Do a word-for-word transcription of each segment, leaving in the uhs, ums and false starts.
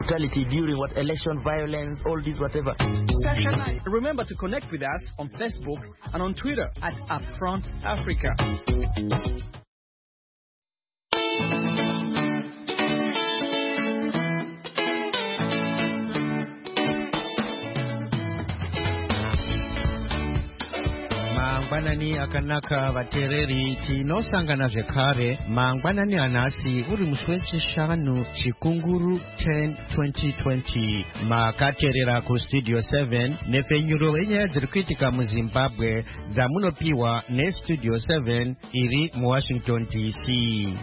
brutality during what election violence, all this whatever. Remember to connect with us on Facebook and on Twitter at Upfront Africa. Mangwanani akanaka vatereri tinosangana zvekare mangwanani anhasi uri musi wechishanu chikunguru ten twenty twenty makateerera kustudio seven nepfenyuro yenyaya dziri kuitika muzimbabwe dzamunopiwa nestudio seven iri muwashington D C.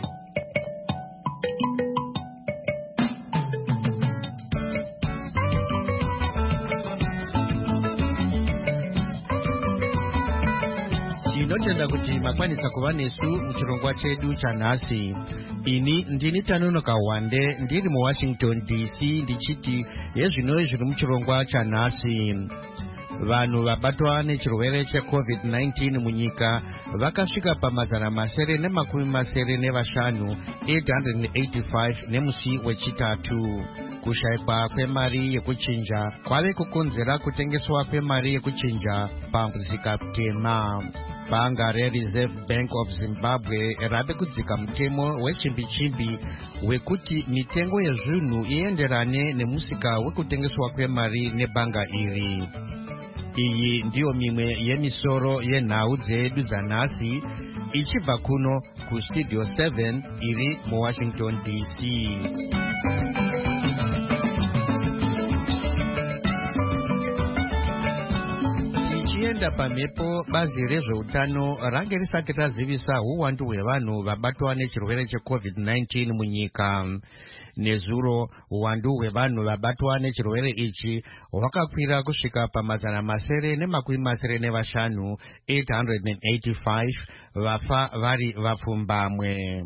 Tinotenda kuti makwanisa kuva nesu muchirongwa chedu chanhasi. Ini ndini Tanonoka Wande ndiri muWashington D C ndichiti yezvino zviri muchirongwa chanhasi. Vanhu vabatwa nechirwere checovid nineteen munyika vakasvika pamazana masere nemakumi masere nevashanu eight hundred eighty-five nemusi wechitatu. Kushayikwa kwemari yekuchinja kwave kukonzera kutengeswa kwemari yekuchinja pamusika tema. Banga reReserve Bank of Zimbabwe rave kudzika mutemo wechimbi-chimbi wekuti mitengo yezvinhu ienderane nemusika wekutengeswa kwemari nebanga iri. Iyi ndiyo mimwe yemisoro yenhau dzedu dzanhasi ichibva kuno kustudio seven iri muWashington D C. Tichienda pamhepo, bazi rezveutano range risati razivisa uwandu hwevanhu vabatwa nechirwere checovid nineteen munyika. Nezuro uwandu hwevanhu vabatwa nechirwere ichi hwakakwira kusvika pamazana masere nemakumi masere nevashanu eight hundred eighty-five, vafa vari vapfumbamwe.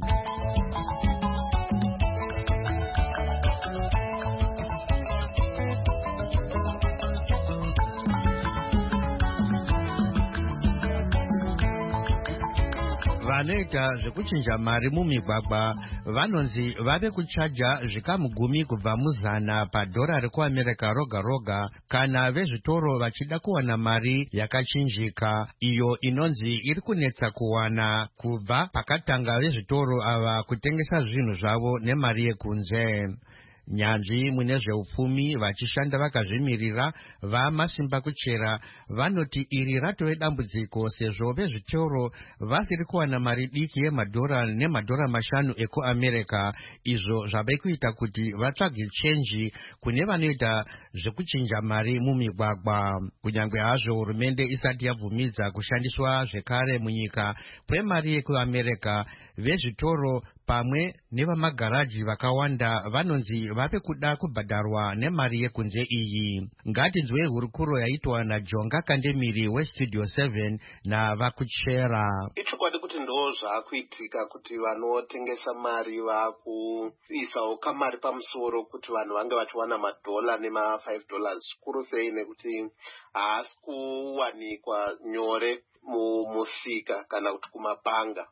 Vanoita zvekuchinja mari mumigwagwa vanonzi vave kuchaja zvikamu gumi kubva muzana padhora rekuAmerica roga roga kana vezvitoro vachida kuwana mari yakachinjika iyo inonzi iri kunetsa kuwana kubva pakatanga vezvitoro ava kutengesa zvinhu zvavo nemari yekunze. Nyanzvi mune zveupfumi vachishanda vakazvimirira vamasimba kuchera vanoti iri ratove dambudziko sezvo vezvitoro vasiri kuwana mari diki yemadhora nemadhora mashanu ekuAmerica, izvo zvave kuita kuti vatsvage chenji kune vanoita zvekuchinja mari mumigwagwa. Kunyange hazvo hurumende isati yabvumidza kushandiswa zvekare munyika kwemari yekuAmerica, vezvitoro pamwe nevamagaraji vakawanda vanonzi vave kuda kubhadharwa nemari yekunze iyi. Ngatinzwe hurukuro yaitwa naJonga Kandemiri westudio seven navakuchera. Ichokwadi kuti ndo zvaakuitika kuti vanotengesa mari vakuisawo kamari pamusoro kuti vanhu vange vachiwana madhola nema five dollars, kuru sei nekuti haasi kuwanikwa nyore mumusika kana kuti kumabhanga.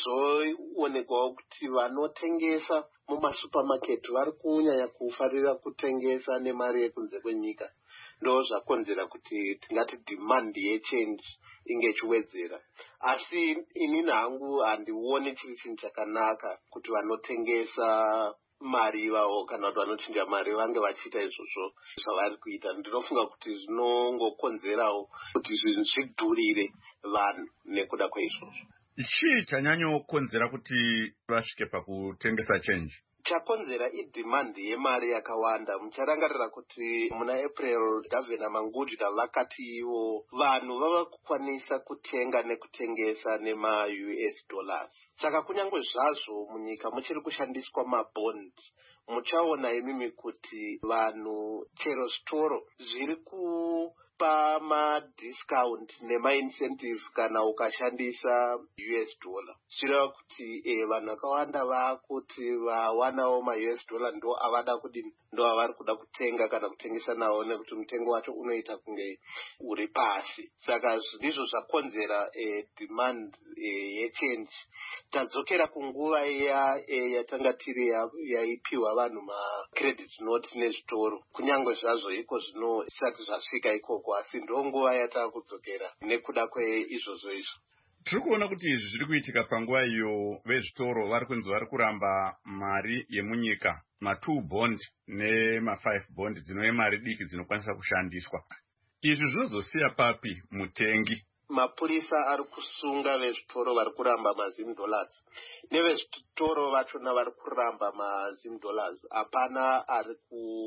Zvoonekwawo kuti vanotengesa mumasupermarket vari kunyanya kufarira kutengesa nemari yekunze kwenyika. Ndo zvakonzera kuti tingati demand yechange inge ichiwedzera. Asi inini hangu handioni chiri chinhu chakanaka kuti vanotengesa mari ivavo kana kuti vanochinja mari vange vachiita izvozvo zvavari kuita. Ndinofunga kuti zvinongokonzerawo kuti zvinhu zvidhurire vanhu nekuda kweizvozvo. Chii chanyanyokonzera kuti vasvike pakutengesa change? Chakonzera idemand yemari yakawanda. Mucharangarira kuti muna April Governor Mangudya vakati ivo vanhu vava kukwanisa kutenga nekutengesa nema U S dollars. Saka kunyange zvazvo munyika muchiri kushandiswa mabond, muchaona imimi kuti vanhu chero zvitoro zviri kupa madiscount nema-incentive kana ukashandisa U S dollar. Zvireva kuti eh, vanhu vakawanda vakuti vawanawo ma-U S dollar ndo avada kudini, ndo vari kuda kutenga kana kutengesa nawo nekuti mutengo wacho unoita kunge uri pasi. Saka ndizvo zvakonzera e, demand e, yechange. Tadzokera kunguva iya e, yatanga tiri yaipiwa ya vanhu macredit note nezvitoro, kunyange zvazvo iko zvino zvisati zvasvika ikoko, asi ndo nguva yatava kudzokera nekuda kweizvozvo izvo. Tiri kuona kuti izvi zviri kuitika panguva iyo vezvitoro vari kunzi vari kuramba mari yemunyika, ma-two bond nema-five bond dzinove mari diki dzinokwanisa kushandiswa. Izvi zvinozosiya papi mutengi? Mapurisa ari kusunga vezvitoro vari kuramba mazim dollars, nevezvitoro vachona vari kuramba mazim dollars. Hapana ari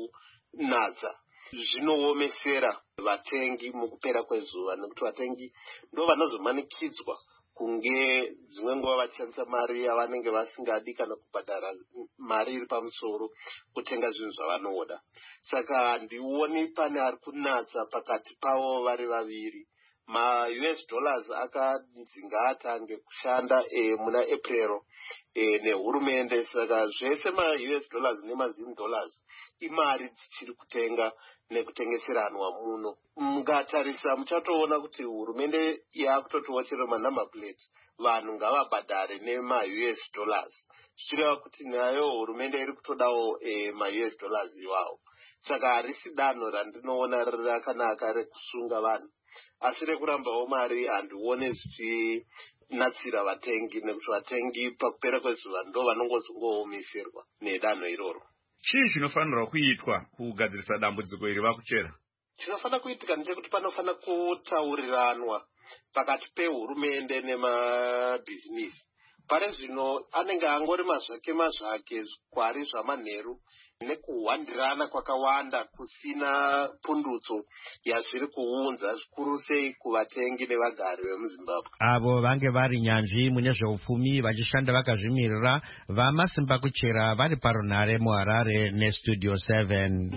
kunadza. Zvinoomesera vatengi mukupera kwezuva, nekuti vatengi ndo vanozomanikidzwa kunge dzimwe nguva vachishandisa mari yavanenge vasingadi kana kubhadhara mari iri pamusoro kutenga zvinhu zvavanoda. Saka handioni pane ari kunatsa pakati pavo vari vaviri. Ma-U S dollars akanzi ngaatange kushanda e, muna April e, nehurumende. Saka zvese ma-U S dollars nemazim dollars imari dzichiri kutenga nekutengeseranwa muno. Mukatarisa muchatoona kuti hurumende yakutotiwo chero manumber plate vanhu ngavabhadhare nema-U S dollars, zvichireva kuti nayo hurumende iri kutodawo e, ma-U S dollars iwawo. Saka harisi danho randinoona rakanaka rekusunga vanhu, asi rekurambawo mari handione zvichinatsira vatengi, nekuti vatengi pakupera kwezuva ndo vanongozongoomeserwa nedanho iroro. Chii chinofanirwa kuitwa kugadzirisa dambudziko iri vakuchera? Chinofanira kuitika ndechekuti panofanira kutauriranwa pakati pehurumende nemabhizinisi. Pari zvino anenge angori mazvake mazvake kwari zvamanheru nekuhwandirana kwakawanda kusina pundutso yazviri kuunza, zvikuru sei kuvatengi nevagari vemuZimbabwe. Avo vange vari nyanzvi mune zveupfumi vachishanda vakazvimirira vamasimba kuchera vari parunhare muHarare nestudio seven.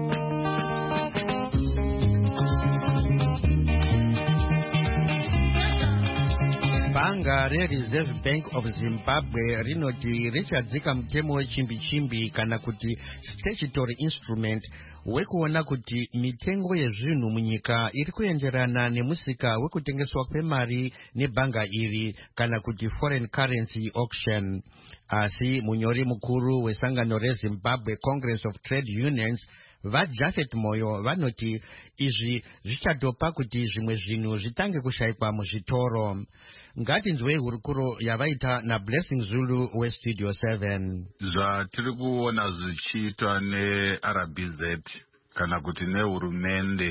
Bhanga reReserve Bank of Zimbabwe rinoti richadzika mutemo wechimbi-chimbi kana kuti statutory instrument wekuona kuti mitengo yezvinhu munyika iri kuenderana nemusika wekutengeswa kwemari nebhanga iri kana kuti foreign currency auction. Asi munyori mukuru wesangano reZimbabwe Congress of Trade Unions vaJafet Moyo vanoti izvi zvichatopa kuti zvimwe zvinhu zvitange kushayikwa muzvitoro. Ngatinzwei hurukuro yavaita naBlessing Zulu westudio seven. Zvatiri kuona zvichiitwa neR B Z kana kuti nehurumende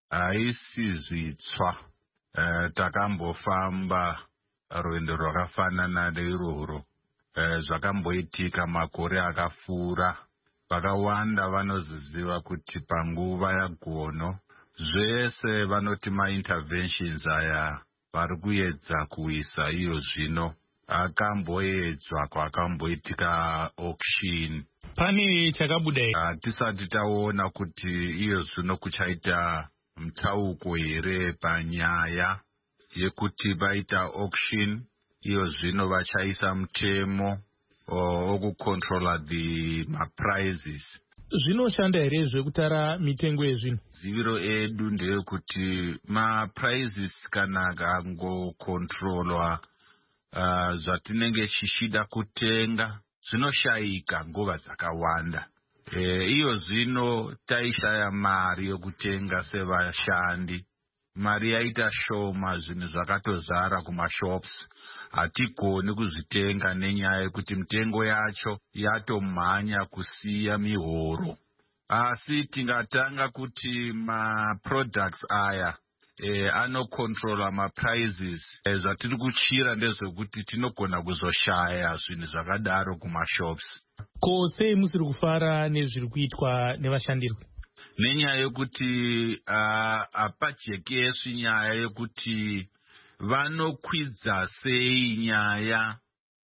haisi zvitsva. E, takambofamba rwendo rwakafanana neirworwo. E, zvakamboitika makore akapfuura. Vakawanda vanoziziva kuti panguva yagono zvese vanoti ma-interventions aya vari kuedza kuisa iyo zvino akamboedzwa kwakamboitika auction. Pane chakabuda here? Hatisati taona kuti iyo zvino kuchaita mutauko here panyaya yekuti vaita auction. Iyo zvino vachaisa mutemo okucontrola the prices. Zvinoshanda here zvekutara mitengo yezvinhu? Ziviro edu ndeyekuti ma prices kana kangocontrolwa uh, zvatinenge chichida kutenga zvinoshayika nguva dzakawanda. E, iyo zvino taishaya mari yokutenga sevashandi. Mari yaita shoma, zvinhu zvakatozara kumashops. Hatigoni kuzvitenga nenyaya yekuti mitengo yacho yatomhanya kusiya mihoro. Asi tingatanga kuti ma products aya e, anocontrola ma prices. E, zvatiri kuchira ndezvekuti tinogona kuzoshaya zvinhu zvakadaro kumashops. Ko sei musiri kufara nezviri kuitwa nevashandirwi? Nenyaya yekuti hapajekeswi nyaya yekuti vanokwidza sei nyaya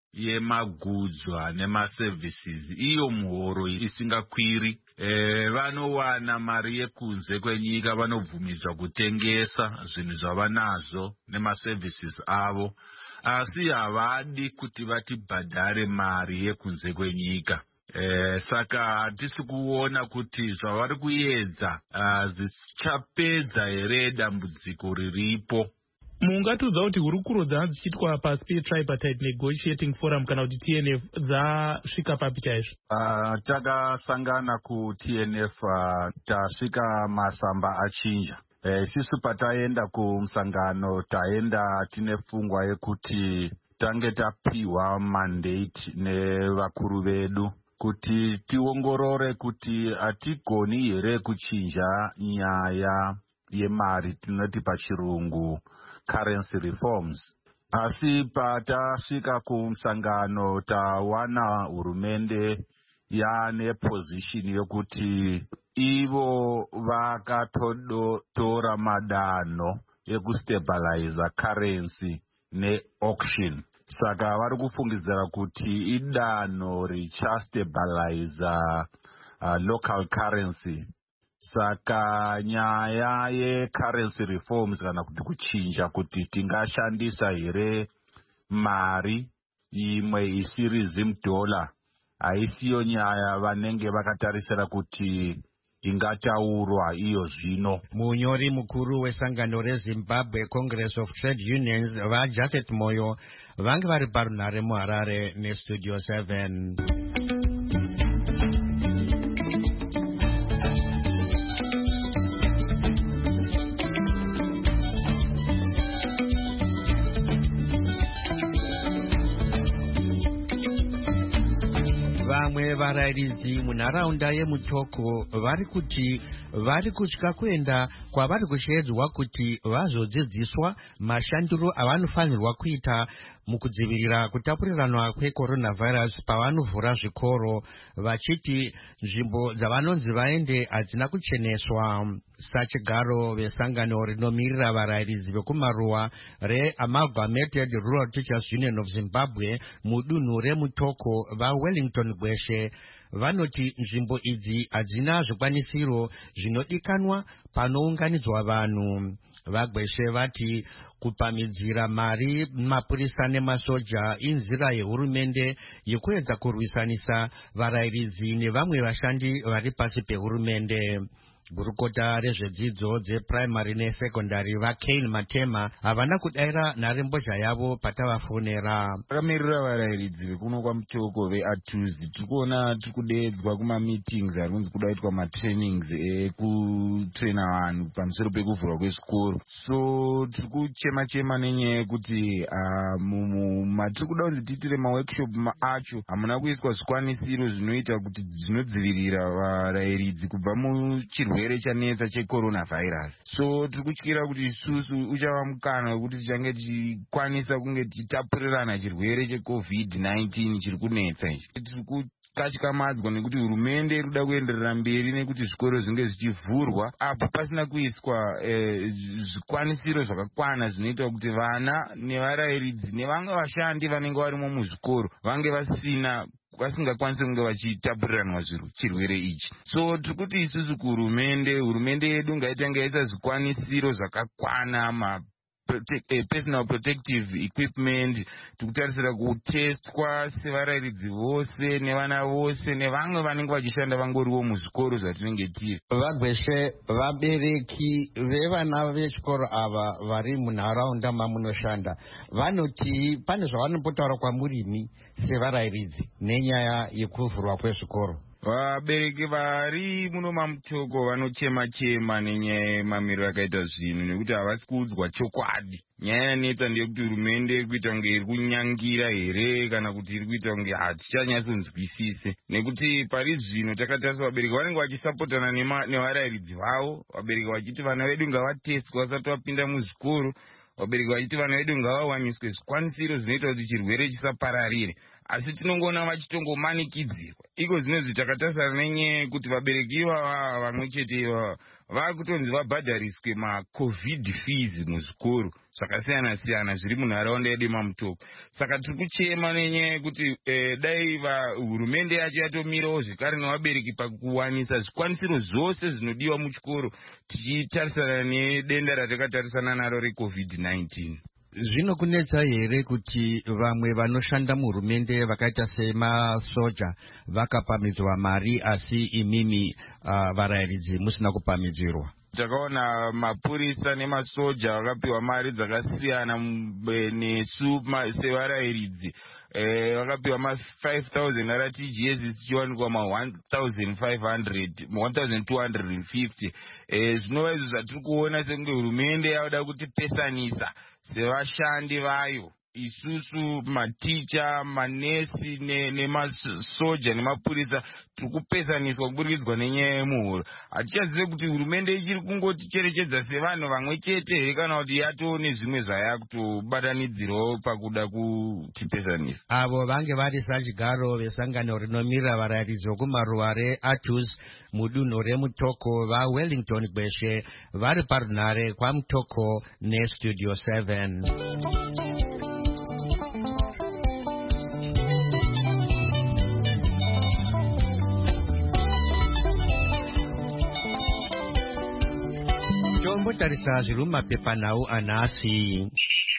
yemagudzwa nemaservices. Iyo muhoro isingakwiri. E, vanowana mari yekunze kwenyika, vanobvumidzwa kutengesa zvinhu zvavanazo nemaservices avo. Asi havadi kuti vatibhadhare mari yekunze kwenyika. Eh, saka hatisi kuona kuti zvavari kuedza uh, zvichapedza here dambudziko riripo. Mungatiudza kuti hurukuro dzanga dzichiitwa pasi petripartite negotiating forum kana kuti T N F dzasvika papi chaizvo? Uh, takasangana ku T N F uh, tasvika masamba achinja. Eh, sisu pataenda kumusangano taenda tine pfungwa yekuti tange tapiwa mandate nevakuru vedu kuti tiongorore kuti hatigoni here kuchinja nyaya yemari tinoti pachirungu currency reforms. Asi patasvika kumusangano tawana hurumende yane position yokuti ivo vakatotora madanho ekustabilize currency ne-auction. Saka vari kufungidzira kuti idanho richastabilize uh, local currency. Saka nyaya ye-currency reforms kana kuti kuchinja kuti tingashandisa here mari imwe isiri zim dollar haisiyo nyaya vanenge vakatarisira kuti ingataurwa iyo zvino. Munyori mukuru wesangano reZimbabwe Congress of Trade Unions vaJafet Moyo vange vari parunhare muHarare neStudio seven. Vamwe varairidzi munharaunda yeMutoko vari kuti vari kutya kuenda kwavari kushedzwa kuti vazodzidziswa mashandiro avanofanirwa kuita mukudzivirira kutapuriranwa kwecoronavirus pavanovhura zvikoro, vachiti nzvimbo dzavanonzi vaende hadzina kucheneswa. Sachigaro vesangano rinomirira varairidzi vekumaruwa reAmalgamated Rural Teachers Union of Zimbabwe mudunhu reMutoko vaWellington Gweshe vanoti nzvimbo idzi hadzina zvikwanisiro zvinodikanwa panounganidzwa vanhu. Vagweshe vati kupamidzira mari mapurisa nemasoja inzira yehurumende yekuedza kurwisanisa varairidzi nevamwe vashandi vari pasi pehurumende. Gurukota rezvedzidzo dzeprimary nesekondari vaKale Matema havana kudaira nharembozha yavo patavafonera. Vakamirira varairidzi vekuno kwaMutoko veAtuzi tiri kuona tiri kudeedzwa kumameetings ari kunzi kudaitwa matrainings ekutraina vanhu pamusoro pekuvhurwa kwezvikoro. So tiri kuchema chema nenyaya yekuti matiri kuda kunzi tiitire maworkshop acho hamuna kuiswa zvikwanisiro zvinoita kuti zvinodzivirira varairidzi kubva muchirwere chanetsa checoronavirus. So tiri kutyira kuti isusu uchava mukana wekuti tichange tichikwanisa kunge tichitapurirana chirwere checovid nineteen chiri kunetsa ichi. Tiri kukatyamadzwa nekuti hurumende iri kuda kuenderera mberi nekuti zvikoro zvinge zvichivhurwa apo pasina kuiswa eh, zvikwanisiro zvakakwana zvinoita kuti vana nevarairidzi nevamwe vashandi vanenge varimo muzvikoro vange vasina vasingakwanisi kunge vachitapuriranwa chirwere ichi. So tiri kuti isusu kuhurumende hurumende yedu ngaitange yaisa zvikwanisiro zvakakwana ma personal protective equipment, tikutarisira kutestwa sevarairidzi vose nevana vose nevamwe vanenge vachishanda vangoriwo muzvikoro zvatinenge tiri. Vagweshe vabereki vevana vechikoro ava vari munharaunda mamunoshanda vanoti pane zvavanombotaura kwamurimi sevarairidzi nenyaya yekuvhurwa kwezvikoro. Vabereki vari muno maMutoko vanochema chema nenyaya yemamiriro akaita zvinhu nekuti havasi kuudzwa chokwadi. Nyaya yanetsa ndeyekuti hurumende iri kuita kunge iri kunyangira here kana kuti iri kuita kunge hatichanyatsonzwisise, nekuti pari zvino takatarisa vabereki vanenge vachisapotana nevarairidzi vavo, vabereki vachiti vana vedu ngavatestwa vasati vapinda muzvikoro, vabereki vachiti vana vedu ngavawaniswe zvikwanisiro zvinoita kuti chirwere chisapararire. Asi tinongoona vachitongomanikidzirwa. Iko zvinezvi takatarisana nenyaya yekuti vabereki ivava vamwe chete ivava vakutonzi vabhadhariswe macovid fees muzvikoro zvakasiyana siyana zviri munharaunda yedu maMutoko. Saka tiri kuchema nenyaya yekuti eh, dai hurumende yacho yatomirawo zvekare nevabereki pakuwanisa zvikwanisiro zvose zvinodiwa muchikoro tichitarisana nedenda ratakatarisana naro recovid nineteen. zvinokunetsa here kuti vamwe vanoshanda muhurumende vakaita semasoja vakapamidzwa mari asi imimi uh, varayiridzi musina kupamidzirwa? takaona mapurisa nemasoja vakapiwa mari dzakasiyana nesu sevarayiridzi vakapiwa ma five thousand ara T G S zichiwanikwa ma one thousand five hundred one thousand two hundred fifty. Zvinova izvo zvatiri kuona sekunge hurumende yauda kutipesanisa sevashandi vayo, isusu maticha, manesi nemasoja nemapurisa tiri kupesaniswa kuburikidzwa nenyaya yemuhuro. Hatichazive kuti hurumende ichiri kungoticherechedza sevanhu vamwe chete here kana kuti yatoo nezvimwe zvayakutobatanidzirawo pakuda kutipesanisa. Avo vange vari sachigaro vesangano rinomirira varayiridzi vekumaruwa reAtus mudunhu remutoko vaWellington Gweshe vari parunhare kwamutoko nestudio seven. Tombotarisa zviri mumapepanhau anhasi.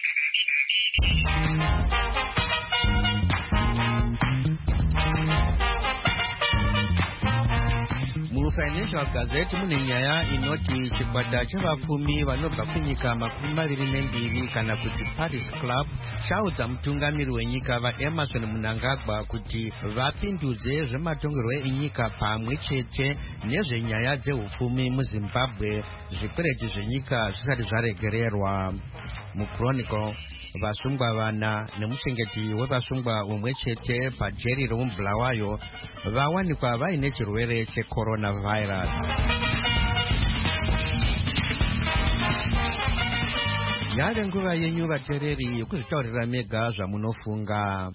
Financial Gazette mune nyaya inoti chikwata chevapfumi vanobva kunyika makumi maviri nembiri kana kuti Paris Club chaudza mutungamiri wenyika vaEmerson Mnangagwa kuti vapindudze zvematongerwo enyika pamwe chete nezvenyaya dzehupfumi muZimbabwe zvikwereti zvenyika zvisati zvaregererwa. MuChronicle vasungwa vana nemuchengeti wevasungwa umwe chete pajeri romubulawayo vawanikwa vaine chirwere checoronavirus. Yave nguva yenyu vateereri yekuzvitaurira mega zvamunofunga.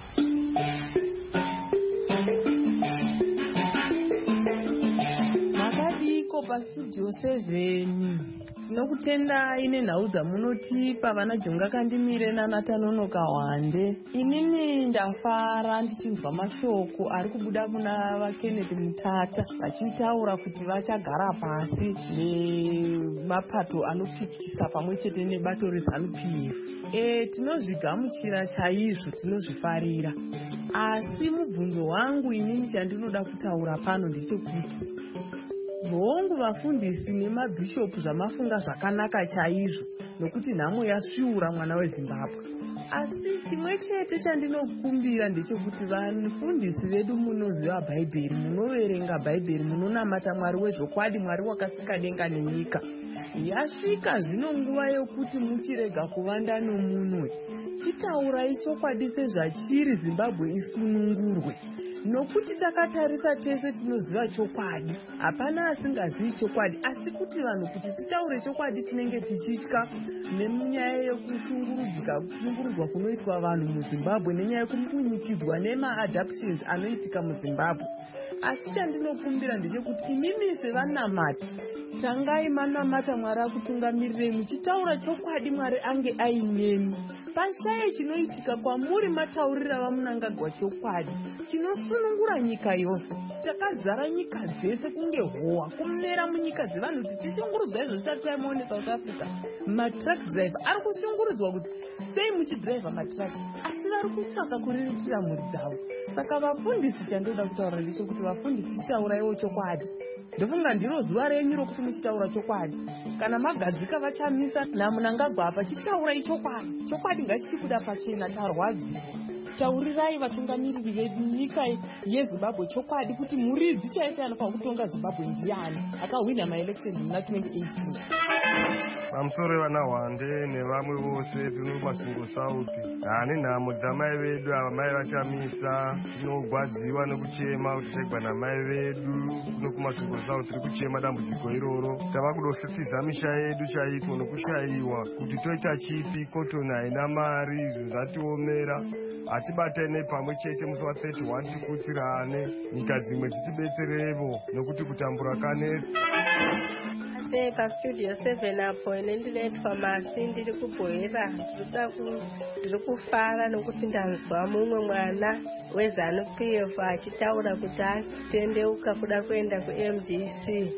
Makadiko pastudio seven. Tinokutendai nenhau dzamunotipa vana Jonga Kandimire naNatanonoka Wande. Inini ndafara ndichinzwa mashoko ari kubuda kuna vaKenneth Mutata vachitaura kuti vachagara pasi nemapato anopikisa pamwe chete nebato reZANU P F. E, tinozvigamuchira chaizvo, tinozvifarira. Asi mubvunzo wangu inini chandinoda kutaura pano ndechekuti hongu vafundisi nemabhishopu zvamafunga zvakanaka chaizvo nokuti nhamo yasviura mwana weZimbabwe. Asi chimwe chete chandinokumbira ndechekuti vafundisi vedu munoziva Bhaibheri, munoverenga Bhaibheri, munonamata Mwari wezvokwadi, Mwari wakasika denga nenyika. Yasvika zvino nguva yokuti muchirega kuvanda nomunwe. Chitaurai chokwadi sezvachiri Zimbabwe isunungurwe. Nokuti takatarisa tese tinoziva chokwadi, hapana asingazivi chokwadi, asi kuti vanhu kuti titaure chokwadi tinenge tichitya nemunyaya yekushungurudzika kushungurudzwa kunoitwa vanhu muZimbabwe nenyaya yekumunyikidzwa nema-adoptions anoitika muZimbabwe. Asi chandinokumbira ndechekuti imimi sevanamati tangai manamata Mwari akutungamirire muchitaura chokwadi, Mwari ange ainemi. Pashaya chinoitika kwamuri mataurira vaMnangagwa chokwadi chinosunungura nyika yose. Takazara nyika dzese kunge howa kumera munyika dzevanhu tichishungurudzwa izvo zvisati taimaone South Africa. Matruck driver ari kushungurudzwa kuti sei muchidhiraivha matruck, asi vari kutsvaka kuriritira mhuri dzavo. Saka vafundisi chandoda kutaura ndechekuti vafundisi tauraiwo chokwadi. Ndofunga ndiro zuva renyu rokuti muchitaura chokwadi. Kana magadzika vachamisa naMnangagwa apa chitaurai chokwadi. Chokwadi ngachichi kuda pachena, tarwadzi. Taurirai vatungamiriri vedu nyika yeZimbabwe chokwadi kuti muridzi chaiye anofanira kutonga Zimbabwe ndiani akahwina maelection muna twenty eighteen. Pamusoro vana Wande nevamwe vose tinomasungo sauti. Hani nhamo dzamai vedu ava mai vachamisa, tinogwadziwa nekuchema kuti tegwa namai vedu, tinokumasungo sauti tiri kuchema dambudziko iroro. Tava kudositiza misha yedu chaiko nokushayiwa kuti toita chipi, kotoni haina mari, izvo zvatiomera. Atibatai nepamwe chete musi wa thirty-one tikutsirane, nyika dzimwe titibetserevo nokuti kutambura kanetsa. Ase pastudio seven apo nendiletwa masi ndiri kubhoera ndiri kufara nokuti ndanzwa mumwe mwana weZANU P F achitaura kuti atendeuka kuda kuenda kuM D C.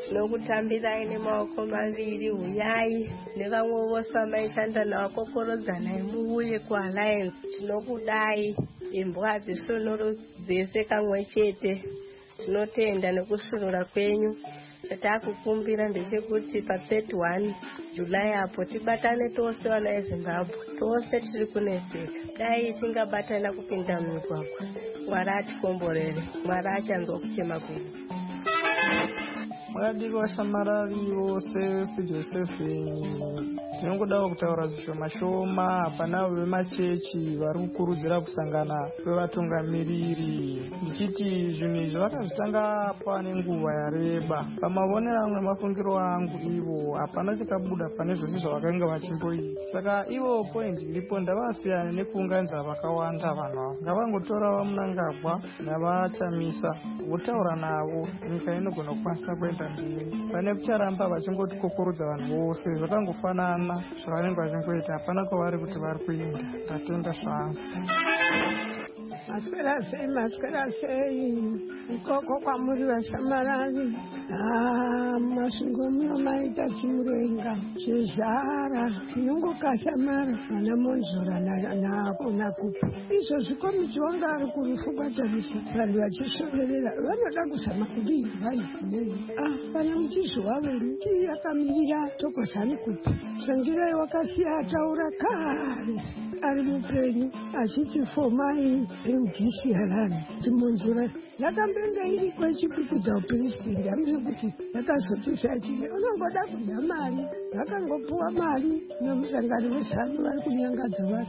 tinokutambirai nemaoko maviri, huyai nevamwe vose vamaishanda navo kokorodzanai muuye kualliance. Tinokudai imbwa hadzisonoro dzese kamwe chete. Tinotenda nekusunura kwenyu. Chatakukumbira ndechekuti pa thirty-one July apo tibatane tose vana veZimbabwe, tose tiri kuneseka. Dai tingabatana kupinda mumigwagwa, Mwari atikomborere, Mwari achanzwa kuchema kwedu. Mwadiwa vashamarari vose kuJosephine, tinongodawo kutaura zvishoma shoma hapana vemachechi vari kukurudzira kusangana kwevatungamiriri. Ndichiti zvinhu izvi vakazvitanga pane nguva yareba. Pamavonero amwe mafungiro angu ivo hapana chakabuda pane zvose zvavakanga vachimboita. Saka ivo point iripo ndavasiyana nekuunganidza vakawanda vanhu ava. Ngavangotora vaMunangagwa navachamisa votaura navo, nyika inogona kukwanisa kuenda mberi. Pane kucharamba vachingoti kokorodza vanhu vose zvakangofanana zvavanenge vachingoita, hapana kwavari kuti vari kuenda. Ndatenda zvangu. Maswera sei, maswera sei, ukoko kwamuri vashamarari. Ah, masvingo muno maita chimurenga chezvara chinongokashamara vana monzora nakupa izvo zvikomichi vanga ari kurifubatanisa vanhu vachisvorerera vanoda kuzama kudii vainei. Ah, pana muchizi waveni tii akamirira tokozani kupa sangirai wakasiya ataura kare ari mupenyu achiti fomai eudhisiyarani timonzora yakambenga iri kwechipikudza upristi hamisi kuti yakazotisachile unongoda kudya mari, vakangopuwa mari nemusangano wezanu vari kunyangadza vari.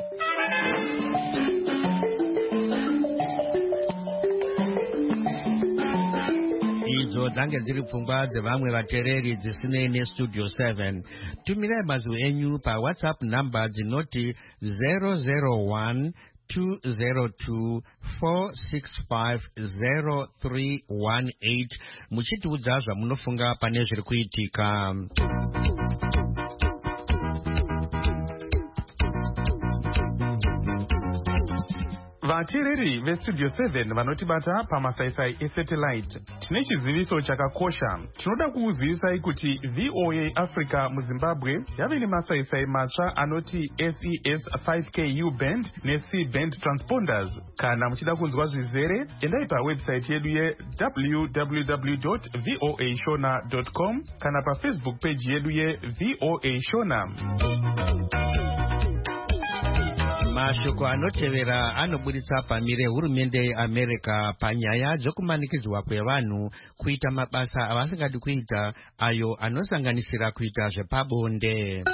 Idzo dzange dziri pfungwa dzevamwe vateereri dzisinei nestudio seven. Tumirai mazwi enyu pa WhatsApp number dzinoti zero zero one two zero two four six five zero three one eight muchitiudza zvamunofunga pane zviri kuitika. Vateereri vestudio seven vanotibata pamasaisai esatellite, tine chiziviso chakakosha. Tinoda kuuzivisai kuti V O A Africa muZimbabwe yave nemasaisai matsva anoti S E S five K U band ne C band transponders. Kana muchida kunzwa zvizere, endai pawebsite yedu ye w w w dot voa shona dot com kana pafacebook page yedu ye V O A Shona. Mashoko anotevera anoburitsa pamire hurumende yeAmerica panyaya dzokumanikidzwa kwevanhu kuita mabasa avasingadi kuita ayo anosanganisira kuita zvepabonde.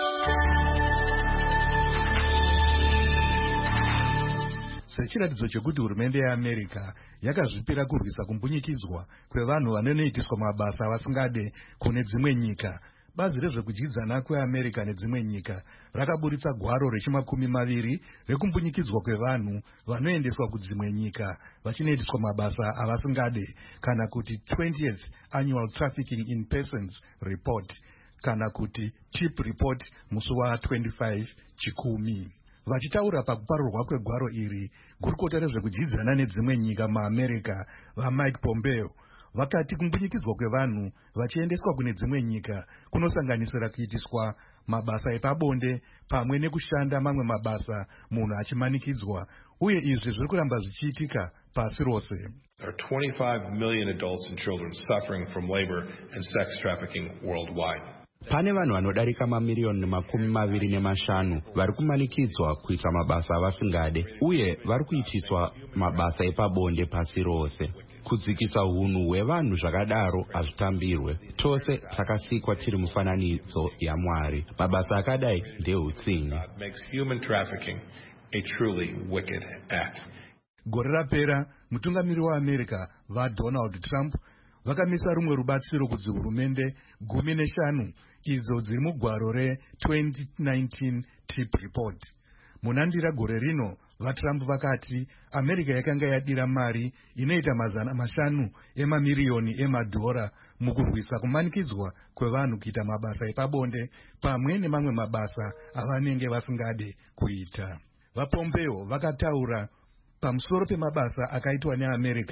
Sechiratidzo chekuti hurumende yeAmerica yakazvipira kurwisa kumbunyikidzwa kwevanhu vanonoitiswa mabasa avasingade kune dzimwe nyika, bazi rezvekudyidzana kweAmerica nedzimwe nyika rakaburitsa gwaro rechimakumi maviri rekumbunyikidzwa kwevanhu vanoendeswa kudzimwe nyika vachinoitiswa mabasa avasingade, kana kuti twentieth Annual Trafficking in Persons Report, kana kuti T I P Report musi wa25 chikumi. Vachitaura pakuparurwa kwegwaro iri, gurukota rezvekudyidzana nedzimwe nyika muAmerica vaMike Pompeo vakati kumbunyikidzwa kwevanhu vachiendeswa kune dzimwe nyika kunosanganisira kuitiswa mabasa epabonde pamwe nekushanda mamwe mabasa munhu achimanikidzwa, uye izvi zviri kuramba zvichiitika pasi rose. There are twenty-five million adults and children suffering from labor and sex trafficking worldwide. Pane vanhu vanodarika mamiriyoni makumi maviri nemashanu vari kumanikidzwa kuita mabasa avasingade uye vari kuitiswa mabasa epabonde pasi rose. Kudzikisa hunhu hwevanhu zvakadaro hazvitambirwe. Tose takasikwa tiri mufananidzo yaMwari. Mabasa akadai ndeutsinye. God makes human trafficking a truly wicked act. Gore rapera mutungamiri waAmerica vaDonald Trump vakamisa rumwe rubatsiro kudzi hurumende gumi neshanu idzo dziri mugwaro retwenty nineteen T I P Report. Munandira gore rino vaTrump vakati America yakanga yadira mari inoita mazana mashanu emamiriyoni emadhora mukurwisa kumanikidzwa kwevanhu kuita mabasa epabonde pamwe nemamwe mabasa avanenge vasingade kuita. VaPompeo vakataura pamusoro pemabasa akaitwa neAmerica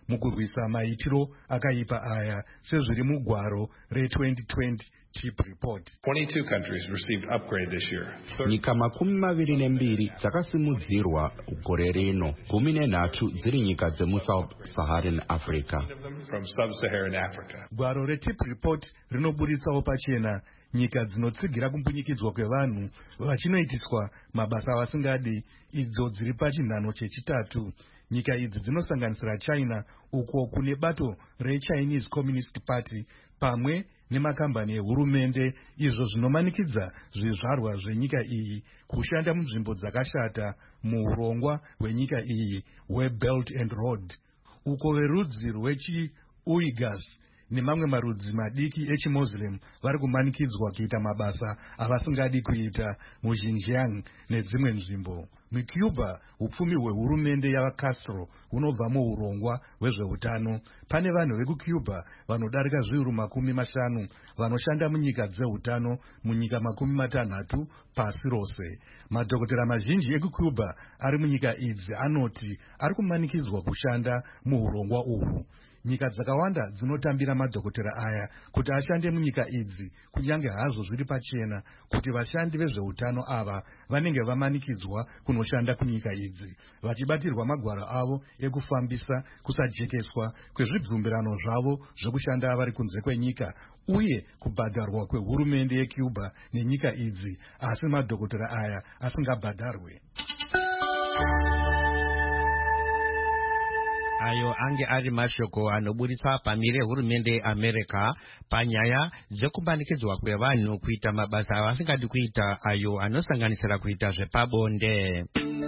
mukurwisa maitiro akaipa aya sezviri mugwaro re-twenty twenty chip report. twenty-two countries received upgrade this year. nyika makumi maviri nembiri dzakasimudzirwa gore rino, gumi nenhatu dziri nyika dzemusouth saharan africa. From sub-Saharan Africa. Gwaro re-tip report rinoburitsawo pachena nyika dzinotsigira kumbunyikidzwa kwevanhu vachinoitiswa mabasa avasingadi, idzo dziri pachinhano chechitatu. Nyika idzi dzinosanganisira China, uko kune bato re-Chinese Communist Party pamwe nemakambani ehurumende, izvo zvinomanikidza zvizvarwa zvenyika iyi kushanda munzvimbo dzakashata muurongwa hwenyika iyi hweBelt and Road, uko verudzi rwechi-Uyghurs nemamwe marudzi madiki echimuslim vari kumanikidzwa kuita mabasa avasingadi kuita muXinjiang nedzimwe nzvimbo. MuCuba, upfumi hwehurumende yavaCastro hunobva muurongwa hwezveutano. Pane vanhu vekucuba vanodarika zviuru makumi mashanu vanoshanda munyika dzeutano munyika makumi matanhatu pasi rose. Madhokotera mazhinji ekucuba ari munyika idzi anoti ari kumanikidzwa kushanda muurongwa uhwu. Nyika dzakawanda dzinotambira madhokotera aya kuti ashande munyika idzi, kunyange hazvo zviri pachena kuti vashandi vezveutano ava vanenge vamanikidzwa kunoshanda kunyika idzi, vachibatirwa magwaro avo ekufambisa kusajekeswa kwezvibvumbirano zvavo zvekushanda vari kunze kwenyika uye kubhadharwa kwehurumende yeCuba nenyika idzi, asi madhokotera aya asingabhadharwe. Ayo ange ari mashoko anoburitsa pamire hurumende yeAmerica panyaya dzekubanikidzwa kwevanhu kuita mabasa avasingadi kuita, ayo anosanganisira kuita zvepabonde.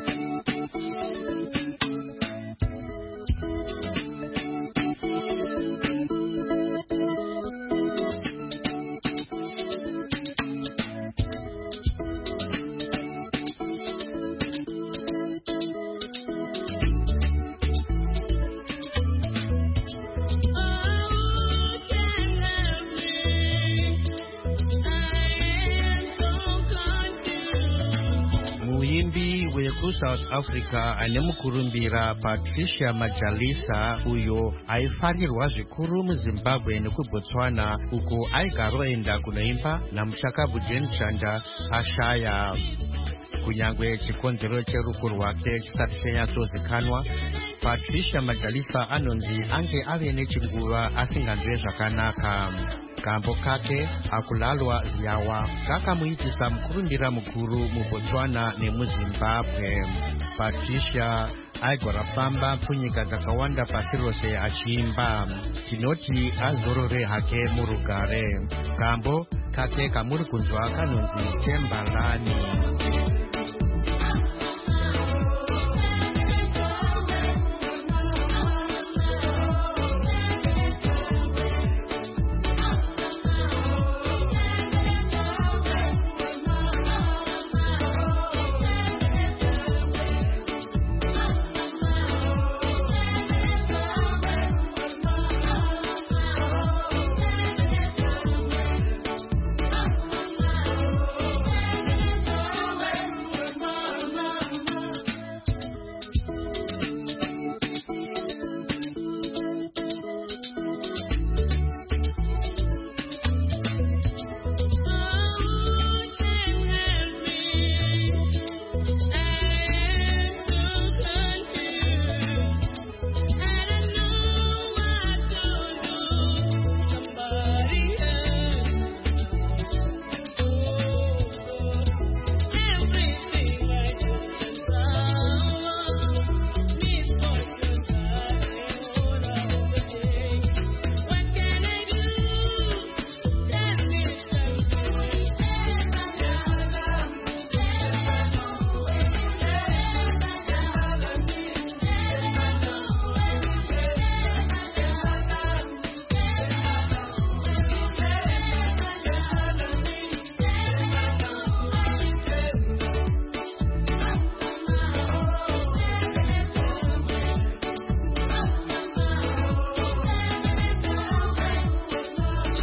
South Africa ane mukurumbira Patricia Majalisa, uyo aifarirwa zvikuru muZimbabwe nekuBotswana, uko aigaroenda kunoimba namuchakabvu Jane Chanda ashaya. Kunyangwe chikonzero cherufu rwake chisati chenyatsozikanwa, Patricia Majalisa anonzi ange ave nechinguva asinganzwe zvakanaka. Kambo kake akulalwa ziyawa kakamuitisa mukurumbira mukuru muBotswana nemuZimbabwe. Patricia aigora famba punyika dzakawanda pasi rose achiimba, tinoti azorore hake murugare. Kambo kake kamuri kunzwa kanonzi Tembalani.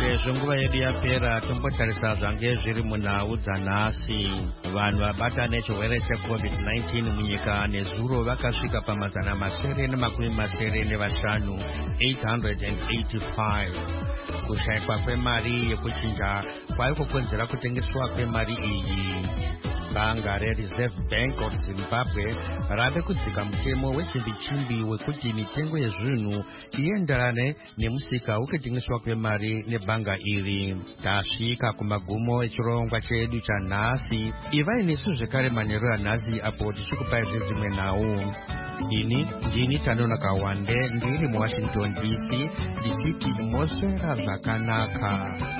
sezvo nguva yedu yapera tombotarisa zvange zviri munhau dzanhasi. Vanhu vabata nechirwere checovid nineteen munyika nezuro vakasvika pamazana masere nemakumi masere nevashanu eight hundred eighty-five. Kushayikwa kwemari yekuchinja kwari kukonzera kutengeswa kwemari iyi. Banga reReserve Bank of Zimbabwe rave kudzika mutemo wechimbi-chimbi wekuti mitengo yezvinhu ienderane nemusika wekutengeswa kwemari nebhanga iri. Tasvika kumagumo echirongwa chedu chanhasi. Ivai nesu zvekare manheru anhasi apo tichikupai zvedzimwe nhau. Ini ndini Tanonoka Wande ndiri muWashington D C ndichiti moswera zvakanaka.